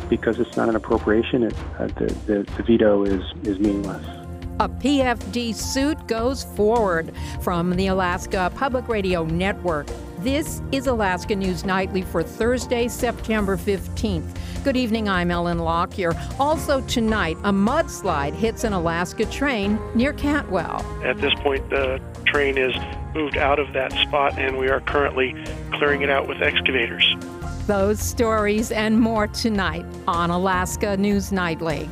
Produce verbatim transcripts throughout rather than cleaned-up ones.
Because it's not an appropriation, it, uh, the, the, the veto is, is meaningless. A P F D suit goes forward from the Alaska Public Radio Network. This is Alaska News Nightly for Thursday, September fifteenth. Good evening, I'm Ellen Lockyer. Also tonight, a mudslide hits an Alaska train near Cantwell. At this point, the train is moved out of that spot, and we are currently clearing it out with excavators. Those stories and more tonight on Alaska News Nightly.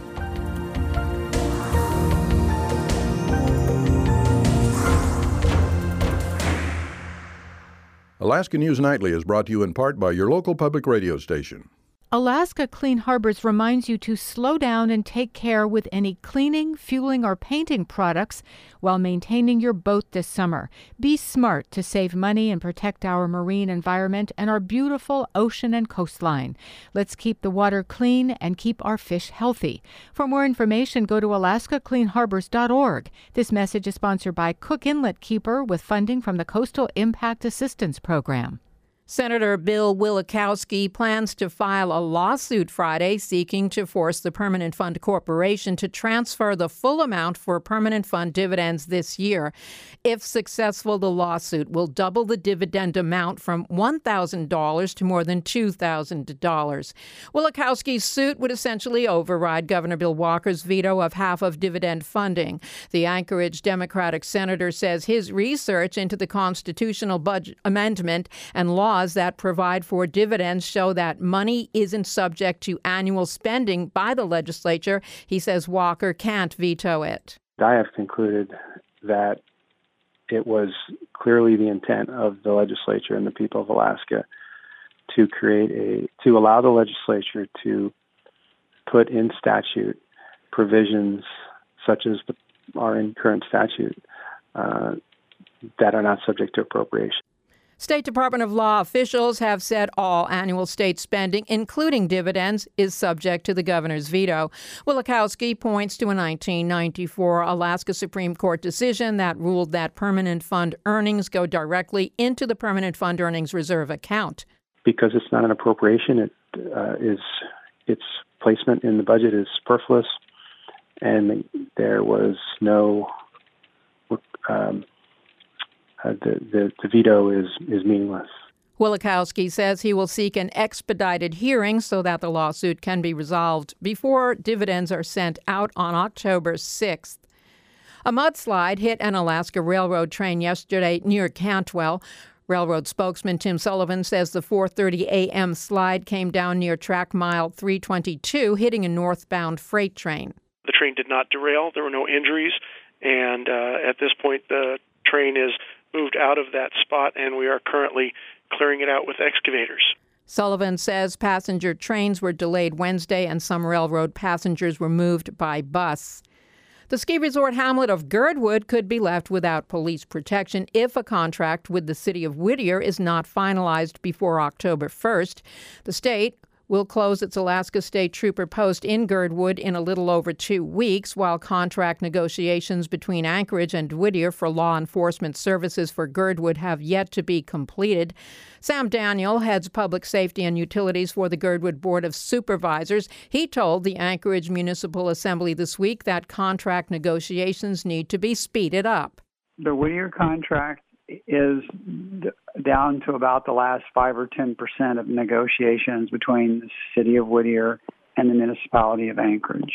Alaska News Nightly is brought to you in part by your local public radio station. Alaska Clean Harbors reminds you to slow down and take care with any cleaning, fueling, or painting products while maintaining your boat this summer. Be smart to save money and protect our marine environment and our beautiful ocean and coastline. Let's keep the water clean and keep our fish healthy. For more information, go to alaska clean harbors dot org. This message is sponsored by Cook Inlet Keeper with funding from the Coastal Impact Assistance Program. Senator Bill Wielechowski plans to file a lawsuit Friday seeking to force the Permanent Fund Corporation to transfer the full amount for Permanent Fund dividends this year. If successful, the lawsuit will double the dividend amount from one thousand dollars to more than two thousand dollars. Wielechowski's suit would essentially override Governor Bill Walker's veto of half of dividend funding. The Anchorage Democratic senator says his research into the constitutional budget amendment and laws that provide for dividends show that money isn't subject to annual spending by the legislature. He says Walker can't veto it. I have concluded that it was clearly the intent of the legislature and the people of Alaska to create a, to allow the legislature to put in statute provisions such as the, are in current statute uh, that are not subject to appropriation. State Department of Law officials have said all annual state spending, including dividends, is subject to the governor's veto. Wielechowski points to a nineteen ninety-four Alaska Supreme Court decision that ruled that permanent fund earnings go directly into the permanent fund earnings reserve account. Because it's not an appropriation, it uh, is its placement in the budget is superfluous, and there was no um, Uh, the, the, the veto is, is meaningless. Wielechowski says he will seek an expedited hearing so that the lawsuit can be resolved before dividends are sent out on October sixth. A mudslide hit an Alaska Railroad train yesterday near Cantwell. Railroad spokesman Tim Sullivan says the four thirty a.m. slide came down near track mile three twenty-two, hitting a northbound freight train. The train did not derail. There were no injuries. And uh, at this point, the train is moved out of that spot, and we are currently clearing it out with excavators. Sullivan says passenger trains were delayed Wednesday and some railroad passengers were moved by bus. The ski resort hamlet of Girdwood could be left without police protection if a contract with the city of Whittier is not finalized before October first. The state will close its Alaska State Trooper post in Girdwood in a little over two weeks, while contract negotiations between Anchorage and Whittier for law enforcement services for Girdwood have yet to be completed. Sam Daniel heads public safety and utilities for the Girdwood Board of Supervisors. He told the Anchorage Municipal Assembly this week that contract negotiations need to be speeded up. The Whittier contract is d- down to about the last five or ten percent of negotiations between the city of Whittier and the municipality of Anchorage.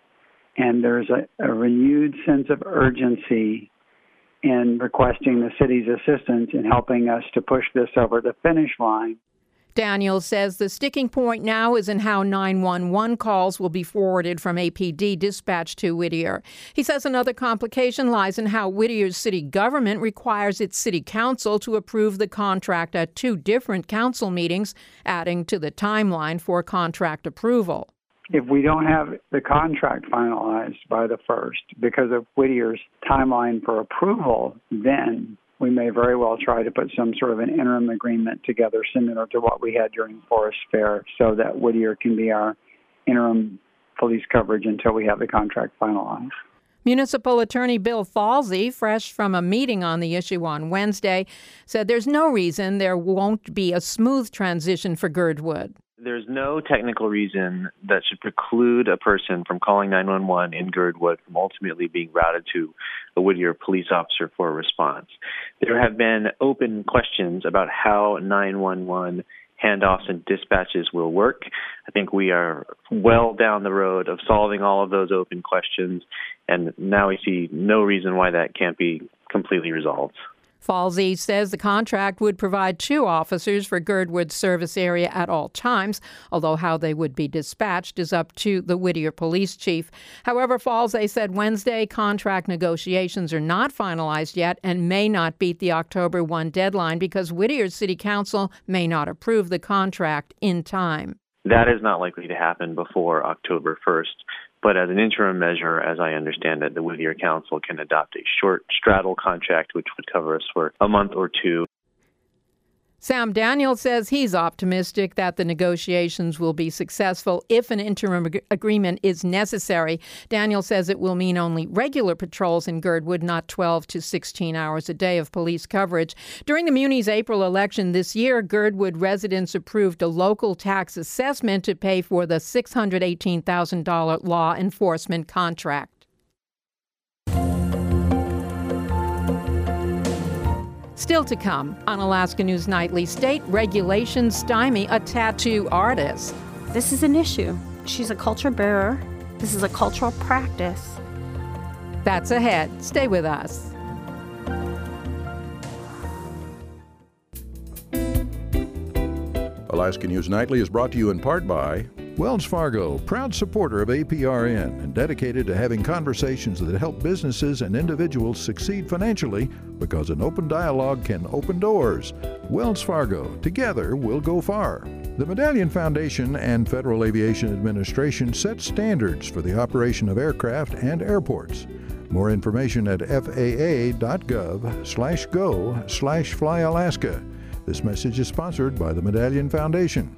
And there's a, a renewed sense of urgency in requesting the city's assistance in helping us to push this over the finish line. Daniel says the sticking point now is in how nine one one calls will be forwarded from A P D dispatch to Whittier. He says another complication lies in how Whittier's city government requires its city council to approve the contract at two different council meetings, adding to the timeline for contract approval. If we don't have the contract finalized by the first, because of Whittier's timeline for approval, then we may very well try to put some sort of an interim agreement together similar to what we had during Forest Fair so that Whittier can be our interim police coverage until we have the contract finalized. Municipal Attorney Bill Falsey, fresh from a meeting on the issue on Wednesday, said there's no reason there won't be a smooth transition for Girdwood. There's no technical reason that should preclude a person from calling nine one one in Girdwood from ultimately being routed to a Whittier police officer for a response. There have been open questions about how nine one one handoffs and dispatches will work. I think we are well down the road of solving all of those open questions, and now we see no reason why that can't be completely resolved. Falsey says the contract would provide two officers for Girdwood's service area at all times, although how they would be dispatched is up to the Whittier police chief. However, Falsey said Wednesday contract negotiations are not finalized yet and may not beat the October first deadline because Whittier's city council may not approve the contract in time. That is not likely to happen before October first. But as an interim measure, as I understand it, the Whittier Council can adopt a short straddle contract, which would cover us for a month or two. Sam Daniel says he's optimistic that the negotiations will be successful if an interim ag- agreement is necessary. Daniel says it will mean only regular patrols in Girdwood, not twelve to sixteen hours a day of police coverage. During the Muni's April election this year, Girdwood residents approved a local tax assessment to pay for the six hundred eighteen thousand dollars law enforcement contract. Still to come on Alaska News Nightly, state regulations stymie a tattoo artist. This is an issue. She's a culture bearer. This is a cultural practice. That's ahead. Stay with us. Alaska News Nightly is brought to you in part by Wells Fargo, proud supporter of A P R N and dedicated to having conversations that help businesses and individuals succeed financially because an open dialogue can open doors. Wells Fargo, together we'll go far. The Medallion Foundation and Federal Aviation Administration set standards for the operation of aircraft and airports. More information at F A A dot gov slash go slash fly Alaska. This message is sponsored by the Medallion Foundation.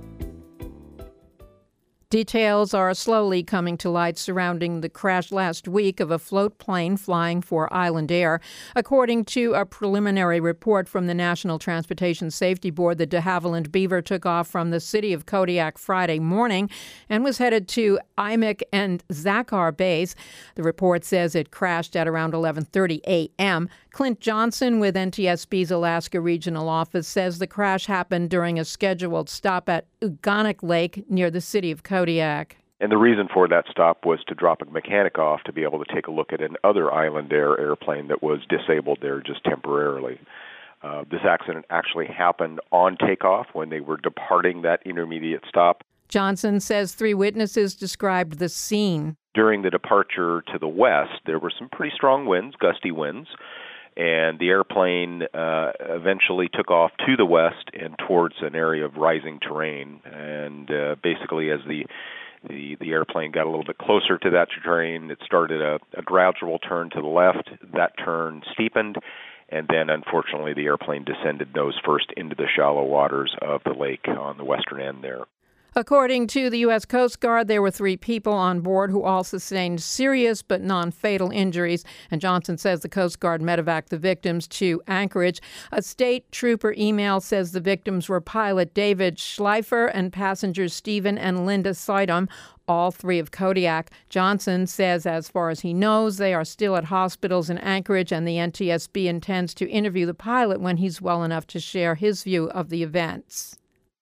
Details are slowly coming to light surrounding the crash last week of a float plane flying for Island Air. According to a preliminary report from the National Transportation Safety Board, the de Havilland Beaver took off from the city of Kodiak Friday morning and was headed to Imik and Zachar Bays. The report says it crashed at around eleven thirty a.m. Clint Johnson with N T S B's Alaska Regional Office says the crash happened during a scheduled stop at Uganik Lake near the city of Kodiak. And the reason for that stop was to drop a mechanic off to be able to take a look at another Island Air airplane that was disabled there just temporarily. Uh, this accident actually happened on takeoff when they were departing that intermediate stop. Johnson says three witnesses described the scene. During the departure to the west, there were some pretty strong winds, gusty winds, and the airplane uh, eventually took off to the west and towards an area of rising terrain. And uh, basically, as the, the the airplane got a little bit closer to that terrain, it started a, a gradual turn to the left. That turn steepened, and then, unfortunately, the airplane descended nose first into the shallow waters of the lake on the western end there. According to the U S Coast Guard, there were three people on board who all sustained serious but non-fatal injuries. And Johnson says the Coast Guard medevaced the victims to Anchorage. A state trooper email says the victims were pilot David Schleifer and passengers Stephen and Linda Seidem, all three of Kodiak. Johnson says as far as he knows, they are still at hospitals in Anchorage, and the N T S B intends to interview the pilot when he's well enough to share his view of the events.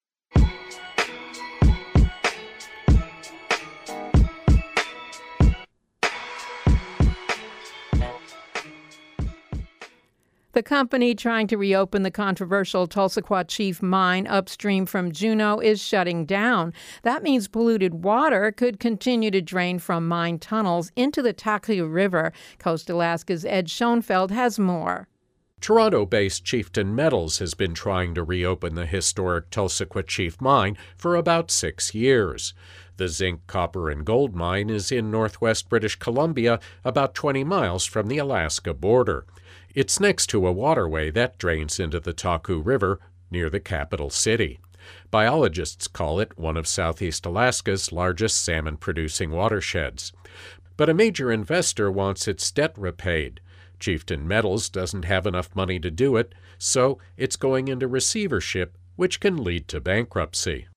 The company trying to reopen the controversial Tulsaquat Chief mine upstream from Juneau is shutting down. That means polluted water could continue to drain from mine tunnels into the Taku River. Coast Alaska's Ed Schoenfeld has more. Toronto-based Chieftain Metals has been trying to reopen the historic Tulsaquat Chief mine for about six years. The zinc, copper, and gold mine is in northwest British Columbia, about twenty miles from the Alaska border. It's next to a waterway that drains into the Taku River near the capital city. Biologists call it one of Southeast Alaska's largest salmon-producing watersheds. But a major investor wants its debt repaid. Chieftain Metals doesn't have enough money to do it, so it's going into receivership, which can lead to bankruptcy.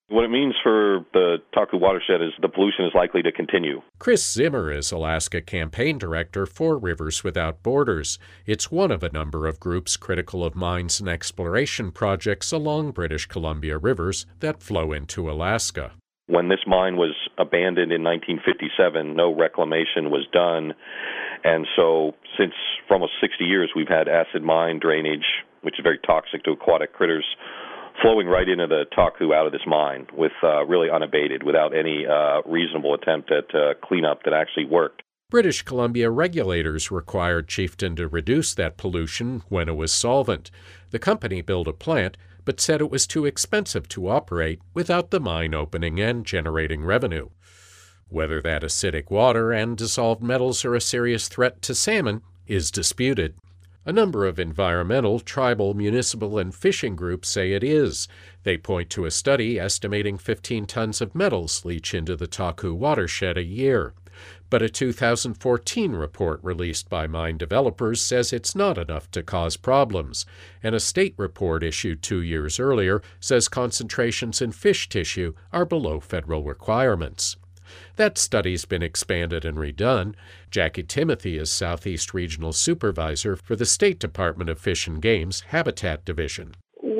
What it means for the Taku watershed is the pollution is likely to continue. Chris Zimmer is Alaska campaign director for Rivers Without Borders. It's one of a number of groups critical of mines and exploration projects along British Columbia rivers that flow into Alaska. When this mine was abandoned in nineteen fifty-seven, no reclamation was done. And so since for almost sixty years, we've had acid mine drainage, which is very toxic to aquatic critters, flowing right into the Taku out of this mine with uh, really unabated, without any uh, reasonable attempt at uh, cleanup that actually worked. British Columbia regulators required Chieftain to reduce that pollution when it was solvent. The company built a plant, but said it was too expensive to operate without the mine opening and generating revenue. Whether that acidic water and dissolved metals are a serious threat to salmon is disputed. A number of environmental, tribal, municipal, and fishing groups say it is. They point to a study estimating fifteen tons of metals leach into the Taku watershed a year. But a two thousand fourteen report released by mine developers says it's not enough to cause problems, and a state report issued two years earlier says concentrations in fish tissue are below federal requirements. That study's been expanded and redone. Jackie Timothy is Southeast Regional Supervisor for the State Department of Fish and Game's Habitat Division.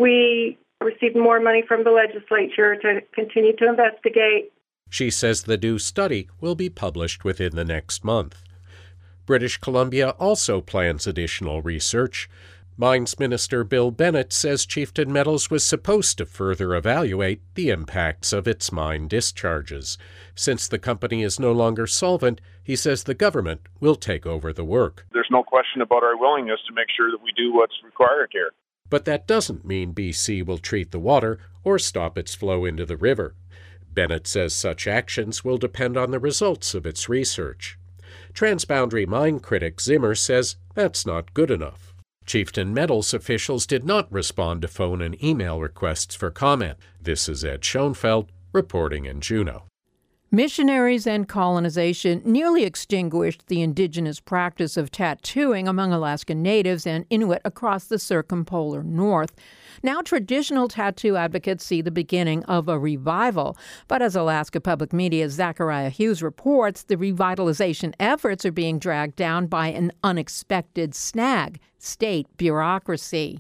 We received more money from the legislature to continue to investigate. She says the new study will be published within the next month. British Columbia also plans additional research. Mines Minister Bill Bennett says Chieftain Metals was supposed to further evaluate the impacts of its mine discharges. Since the company is no longer solvent, he says the government will take over the work. There's no question about our willingness to make sure that we do what's required here. But that doesn't mean B C will treat the water or stop its flow into the river. Bennett says such actions will depend on the results of its research. Transboundary mine critic Zimmer says that's not good enough. Chieftain Metals officials did not respond to phone and email requests for comment. This is Ed Schoenfeld reporting in Juneau. Missionaries and colonization nearly extinguished the indigenous practice of tattooing among Alaska Natives and Inuit across the circumpolar north. Now traditional tattoo advocates see the beginning of a revival. But as Alaska Public Media's Zachariah Hughes reports, the revitalization efforts are being dragged down by an unexpected snag: state bureaucracy.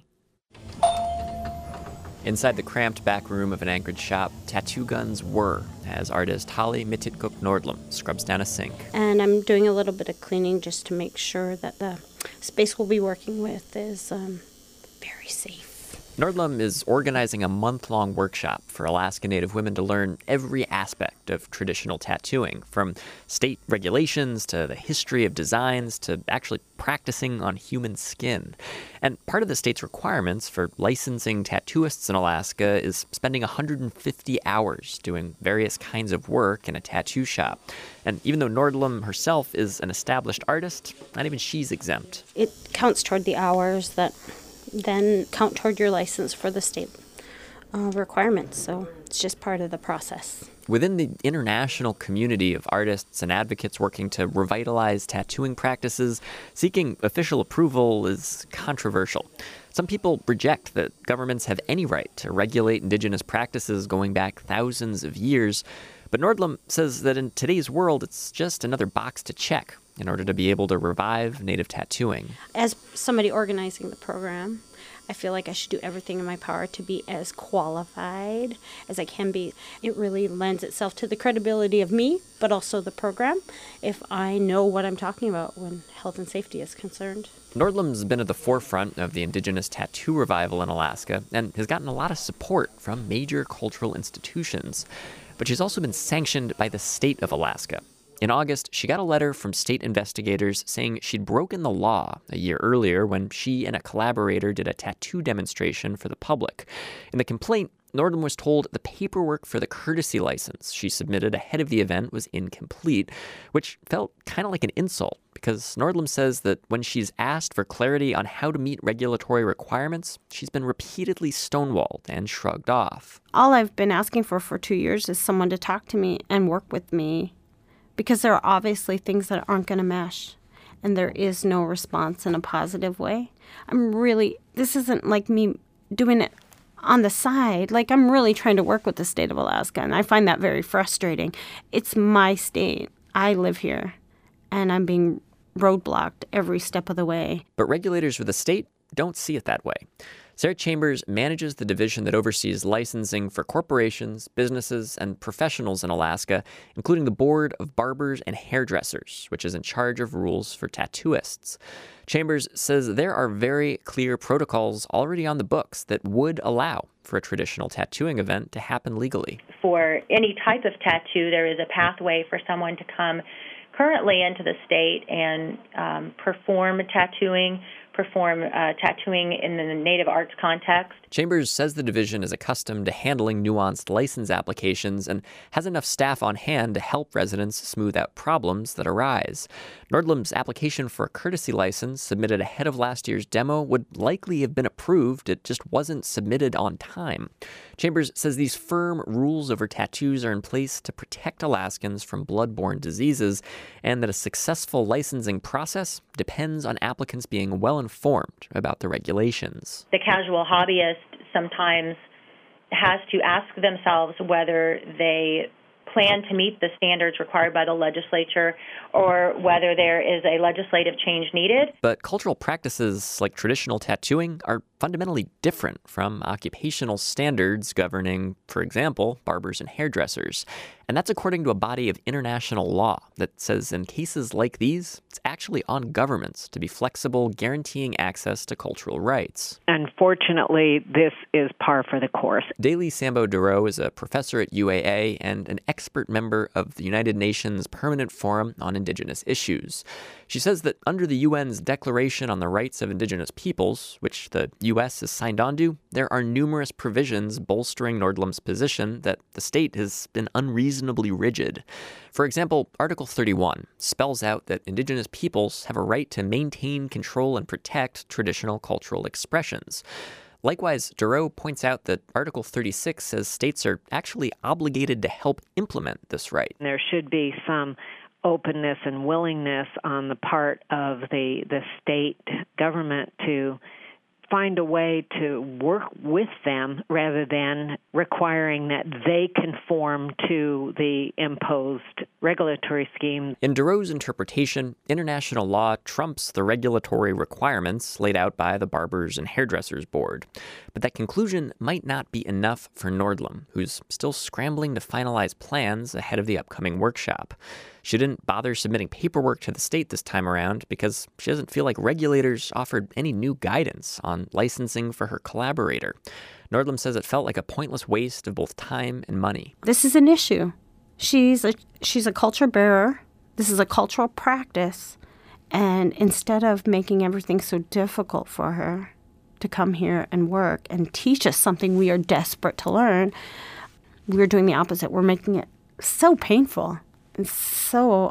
Inside the cramped back room of an Anchorage shop, tattoo guns whir as artist Holly Mititkuk Nordlum scrubs down a sink. And I'm doing a little bit of cleaning just to make sure that the space we'll be working with is um, very safe. Nordlum is organizing a month-long workshop for Alaska Native women to learn every aspect of traditional tattooing, from state regulations to the history of designs to actually practicing on human skin. And part of the state's requirements for licensing tattooists in Alaska is spending one hundred fifty hours doing various kinds of work in a tattoo shop. And even though Nordlum herself is an established artist, not even she's exempt. It counts toward the hours that then count toward your license for the state uh, requirements. So it's just part of the process. Within the international community of artists and advocates working to revitalize tattooing practices, seeking official approval is controversial. Some people reject that governments have any right to regulate indigenous practices going back thousands of years. But Nordlum says that in today's world, it's just another box to check in order to be able to revive Native tattooing. As somebody organizing the program, I feel like I should do everything in my power to be as qualified as I can be. It really lends itself to the credibility of me, but also the program, if I know what I'm talking about when health and safety is concerned. Nordlum's been at the forefront of the indigenous tattoo revival in Alaska and has gotten a lot of support from major cultural institutions. But she's also been sanctioned by the state of Alaska. In August, she got a letter from state investigators saying she'd broken the law a year earlier when she and a collaborator did a tattoo demonstration for the public. In the complaint, Nordlum was told the paperwork for the courtesy license she submitted ahead of the event was incomplete, which felt kind of like an insult because Nordlum says that when she's asked for clarity on how to meet regulatory requirements, she's been repeatedly stonewalled and shrugged off. All I've been asking for for two years is someone to talk to me and work with me, because there are obviously things that aren't going to mesh, and there is no response in a positive way. I'm really, this isn't like me doing it on the side. Like, I'm really trying to work with the state of Alaska, and I find that very frustrating. It's my state. I live here, and I'm being roadblocked every step of the way. But regulators for the state don't see it that way. Sarah Chambers manages the division that oversees licensing for corporations, businesses, and professionals in Alaska, including the Board of Barbers and Hairdressers, which is in charge of rules for tattooists. Chambers says there are very clear protocols already on the books that would allow for a traditional tattooing event to happen legally. For any type of tattoo, there is a pathway for someone to come currently into the state and um, perform tattooing, perform uh, tattooing in the native arts context. Chambers says the division is accustomed to handling nuanced license applications and has enough staff on hand to help residents smooth out problems that arise. Nordlum's application for a courtesy license submitted ahead of last year's demo would likely have been approved. It just wasn't submitted on time. Chambers says these firm rules over tattoos are in place to protect Alaskans from blood-borne diseases, and that a successful licensing process depends on applicants being well informed about the regulations. The casual hobbyist sometimes has to ask themselves whether they plan to meet the standards required by the legislature or whether there is a legislative change needed. But cultural practices like traditional tattooing are fundamentally different from occupational standards governing, for example, barbers and hairdressers. And that's according to a body of international law that says in cases like these, it's actually on governments to be flexible, guaranteeing access to cultural rights. Unfortunately, this is par for the course. Daly Sambo-Duro is a professor at U A A and an expert member of the United Nations Permanent Forum on Indigenous Issues. She says that under the U N's Declaration on the Rights of Indigenous Peoples, which the U S has signed on to, there are numerous provisions bolstering Nordlum's position that the state has been unreasonably rigid. For example, Article thirty-one spells out that Indigenous peoples have a right to maintain, control, and protect traditional cultural expressions. Likewise, Duro points out that Article thirty-six says states are actually obligated to help implement this right. There should be some openness and willingness on the part of the, the state government to find a way to work with them rather than requiring that they conform to the imposed regulatory scheme. In Duro's interpretation, international law trumps the regulatory requirements laid out by the Barbers and Hairdressers Board. But that conclusion might not be enough for Nordlum, who's still scrambling to finalize plans ahead of the upcoming workshop. She didn't bother submitting paperwork to the state this time around because she doesn't feel like regulators offered any new guidance on licensing for her collaborator. Nordlum says it felt like a pointless waste of both time and money. This is an issue. She's a, she's a culture bearer. This is a cultural practice. And instead of making everything so difficult for her to come here and work and teach us something we are desperate to learn, we're doing the opposite. We're making it so painful. It's so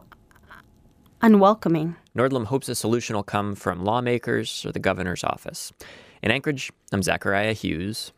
unwelcoming. Nordlum hopes a solution will come from lawmakers or the governor's office. In Anchorage, I'm Zachariah Hughes.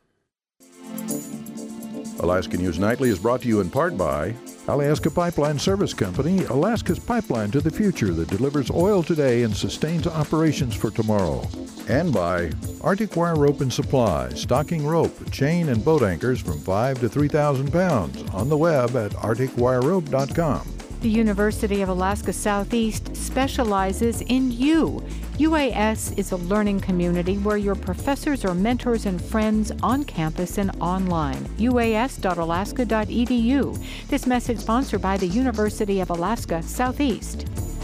Alaska News Nightly is brought to you in part by Alaska Pipeline Service Company, Alaska's pipeline to the future that delivers oil today and sustains operations for tomorrow. And by Arctic Wire Rope and Supply, stocking rope, chain, and boat anchors from five to three thousand pounds on the web at arctic wire rope dot com. The University of Alaska Southeast specializes in you. U A S is a learning community where your professors are mentors and friends on campus and online. U A S dot alaska dot e d u. This message sponsored by the University of Alaska Southeast.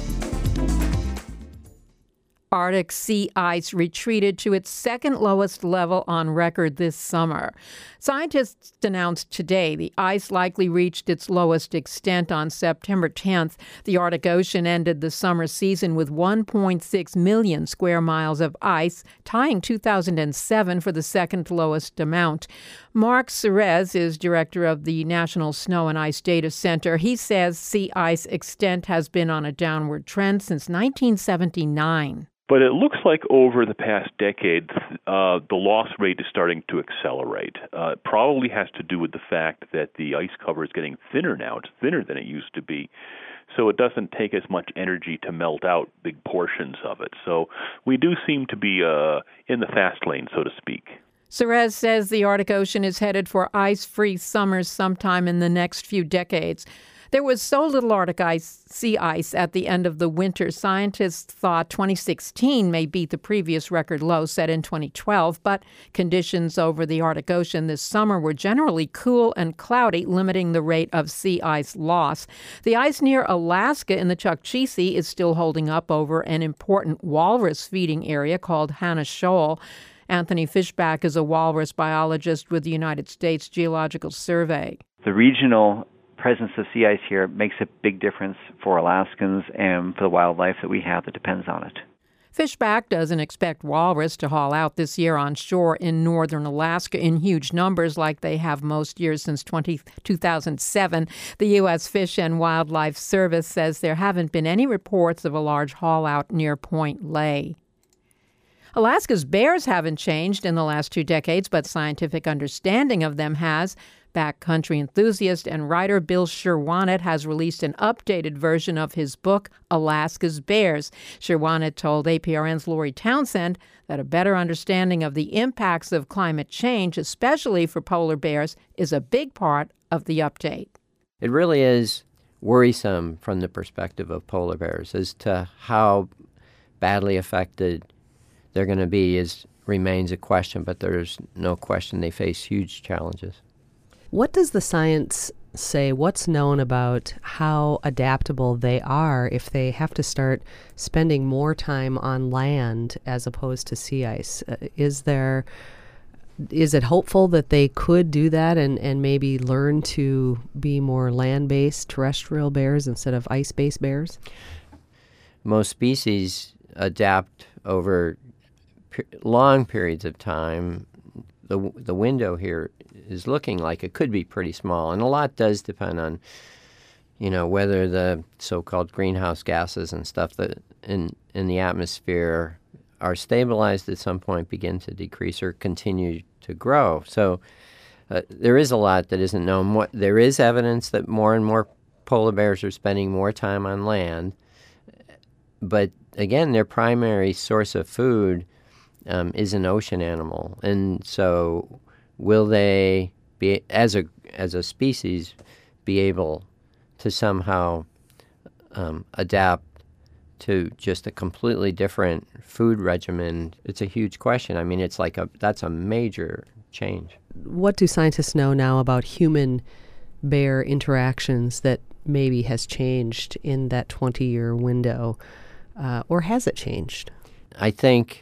Arctic sea ice retreated to its second lowest level on record this summer. Scientists announced today the ice likely reached its lowest extent on September tenth. The Arctic Ocean ended the summer season with one point six million square miles of ice, tying two thousand seven for the second lowest amount. Mark Serez is director of the National Snow and Ice Data Center. He says sea ice extent has been on a downward trend since nineteen seventy-nine. But it looks like over the past decade, uh, the loss rate is starting to accelerate. Uh, it probably has to do with the fact that the ice cover is getting thinner now. It's thinner than it used to be. So it doesn't take as much energy to melt out big portions of it. So we do seem to be uh, in the fast lane, so to speak. Serez says the Arctic Ocean is headed for ice-free summers sometime in the next few decades. There was so little Arctic ice, sea ice at the end of the winter, scientists thought twenty sixteen may beat the previous record low set in twenty twelve, but conditions over the Arctic Ocean this summer were generally cool and cloudy, limiting the rate of sea ice loss. The ice near Alaska in the Chukchi Sea is still holding up over an important walrus feeding area called Hannah Shoal. Anthony Fishback is a walrus biologist with the United States Geological Survey. The regional presence of sea ice here makes a big difference for Alaskans and for the wildlife that we have that depends on it. Fishback doesn't expect walrus to haul out this year on shore in northern Alaska in huge numbers like they have most years since two thousand seven. The U S Fish and Wildlife Service says there haven't been any reports of a large haul out near Point Lay. Alaska's bears haven't changed in the last two decades, but scientific understanding of them has. Backcountry enthusiast and writer Bill Sherwanet has released an updated version of his book, Alaska's Bears. Sherwanet told A P R N's Lori Townsend that a better understanding of the impacts of climate change, especially for polar bears, is a big part of the update. It really is worrisome from the perspective of polar bears as to how badly affected they're going to be is remains a question, but there's no question they face huge challenges. What does the science say? What's known about how adaptable they are if they have to start spending more time on land as opposed to sea ice? Uh, is there, is it hopeful that they could do that and, and maybe learn to be more land-based terrestrial bears instead of ice-based bears? Most species adapt over per- long periods of time. The the window here is looking like it could be pretty small, and a lot does depend on, you know, whether the so-called greenhouse gases and stuff that in in the atmosphere are stabilized at some point, begin to decrease, or continue to grow. So uh, there is a lot that isn't known. What, there is evidence that more and more polar bears are spending more time on land, but again, their primary source of food Um, is an ocean animal, and so will they be, as a as a species, be able to somehow um, adapt to just a completely different food regimen? It's a huge question. I mean, it's like a that's a major change. What do scientists know now about human-bear interactions that maybe has changed in that twenty-year window, uh, or has it changed? I think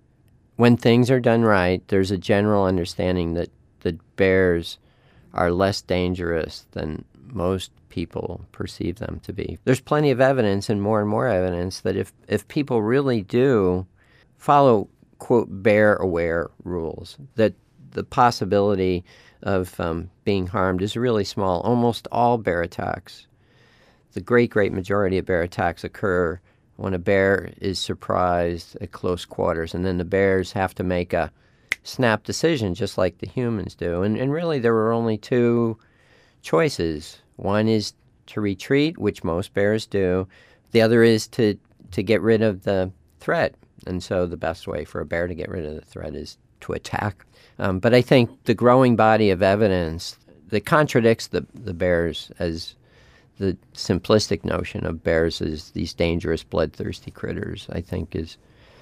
when things are done right, there's a general understanding that the bears are less dangerous than most people perceive them to be. There's plenty of evidence and more and more evidence that if, if people really do follow, quote, bear-aware rules, that the possibility of um, being harmed is really small. Almost all bear attacks, the great, great majority of bear attacks occur when a bear is surprised at close quarters, and then the bears have to make a snap decision just like the humans do. And, and really there were only two choices. One is to retreat, which most bears do. The other is to, to get rid of the threat. And so the best way for a bear to get rid of the threat is to attack. Um, but I think the growing body of evidence that contradicts the, the bears as the simplistic notion of bears as these dangerous, bloodthirsty critters, I think is,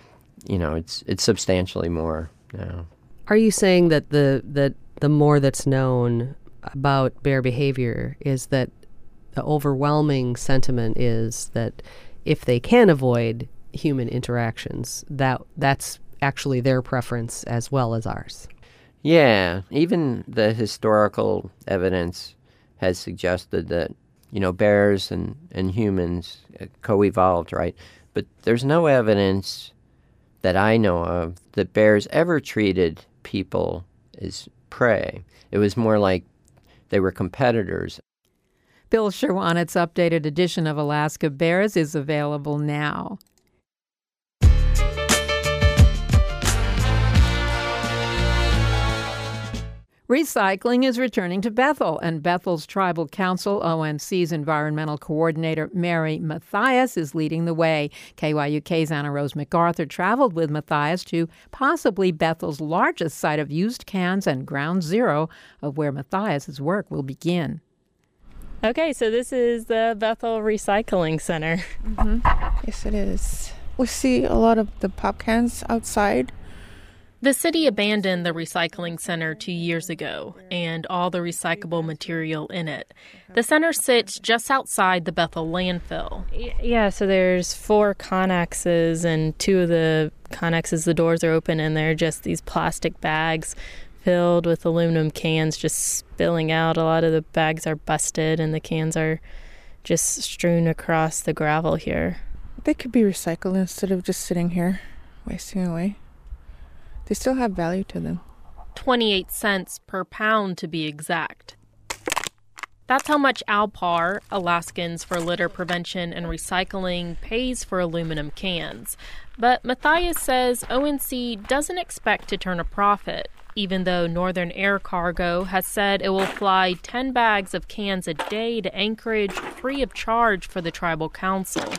you know, it's it's substantially more now. Are you saying that the that the more that's known about bear behavior is that the overwhelming sentiment is that if they can avoid human interactions, that that's actually their preference as well as ours? Yeah, even the historical evidence has suggested that, you know, bears and, and humans co-evolved, right? But there's no evidence that I know of that bears ever treated people as prey. It was more like they were competitors. Bill Sherwanet's updated edition of Alaska Bears is available now. Recycling is returning to Bethel, and Bethel's Tribal Council, O N C's environmental coordinator Mary Mathias, is leading the way. K Y U K's Anna Rose MacArthur traveled with Mathias to possibly Bethel's largest site of used cans and ground zero of where Mathias's work will begin. Okay, so this is the Bethel Recycling Center. Mm-hmm. Yes, it is. We see a lot of the pop cans outside. The city abandoned the recycling center two years ago and all the recyclable material in it. The center sits just outside the Bethel landfill. Yeah, so there's four Connexes, and two of the Connexes, the doors are open, and they're just these plastic bags filled with aluminum cans just spilling out. A lot of the bags are busted, and the cans are just strewn across the gravel here. They could be recycled instead of just sitting here, wasting away. They still have value to them. twenty-eight cents per pound to be exact. That's how much Alpar, Alaskans for Litter Prevention and Recycling, pays for aluminum cans. But Mathias says O N C doesn't expect to turn a profit, even though Northern Air Cargo has said it will fly ten bags of cans a day to Anchorage free of charge for the Tribal Council.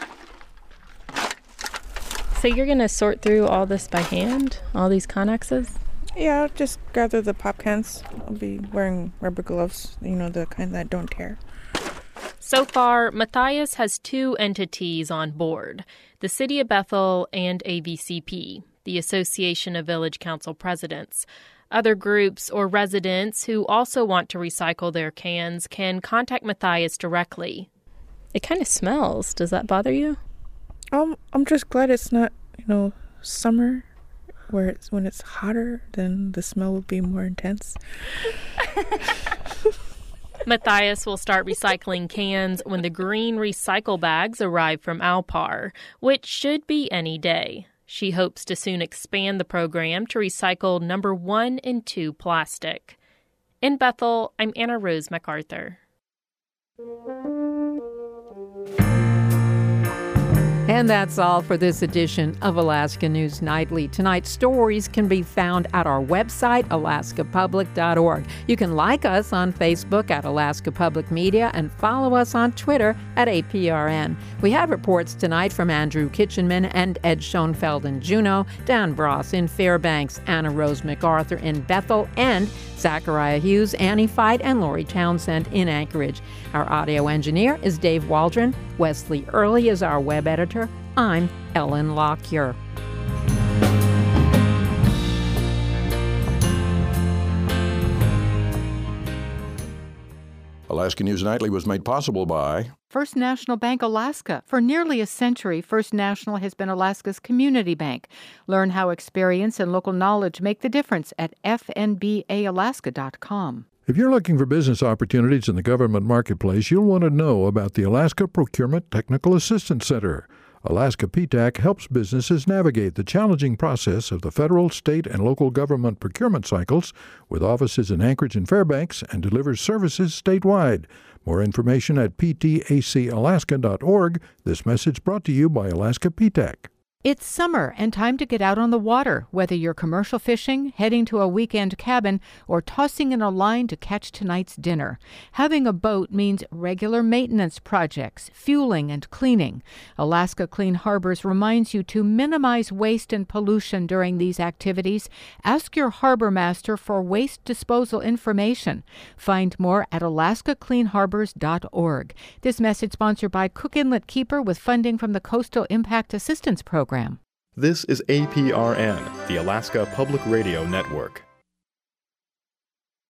So you're going to sort through all this by hand? All these Connexes? Yeah, I'll just gather the pop cans. I'll be wearing rubber gloves, you know, the kind that don't tear. So far, Mathias has two entities on board, the City of Bethel and A V C P, the Association of Village Council Presidents. Other groups or residents who also want to recycle their cans can contact Mathias directly. It kind of smells. Does that bother you? Um, I'm just glad it's not, you know, summer, where it's when it's hotter, then the smell will be more intense. Mathias will start recycling cans when the green recycle bags arrive from Alpar, which should be any day. She hopes to soon expand the program to recycle number one and two plastic. In Bethel, I'm Anna Rose MacArthur. And that's all for this edition of Alaska News Nightly. Tonight's stories can be found at our website, alaska public dot org. You can like us on Facebook at Alaska Public Media and follow us on Twitter at A P R N. We had reports tonight from Andrew Kitchenman and Ed Schoenfeld in Juneau, Dan Bross in Fairbanks, Anna Rose MacArthur in Bethel, and Zachariah Hughes, Annie Fight, and Lori Townsend in Anchorage. Our audio engineer is Dave Waldron. Wesley Early is our web editor. I'm Ellen Lockyer. Alaska News Nightly was made possible by First National Bank Alaska. For nearly a century, First National has been Alaska's community bank. Learn how experience and local knowledge make the difference at f n b a alaska dot com. If you're looking for business opportunities in the government marketplace, you'll want to know about the Alaska Procurement Technical Assistance Center. Alaska P TAC helps businesses navigate the challenging process of the federal, state, and local government procurement cycles with offices in Anchorage and Fairbanks and delivers services statewide. More information at p t a c alaska dot org. This message brought to you by Alaska P TAC. It's summer and time to get out on the water, whether you're commercial fishing, heading to a weekend cabin, or tossing in a line to catch tonight's dinner. Having a boat means regular maintenance projects, fueling, and cleaning. Alaska Clean Harbors reminds you to minimize waste and pollution during these activities. Ask your harbor master for waste disposal information. Find more at alaska clean harbors dot org. This message sponsored by Cook Inlet Keeper with funding from the Coastal Impact Assistance Program. This is A P R N, the Alaska Public Radio Network.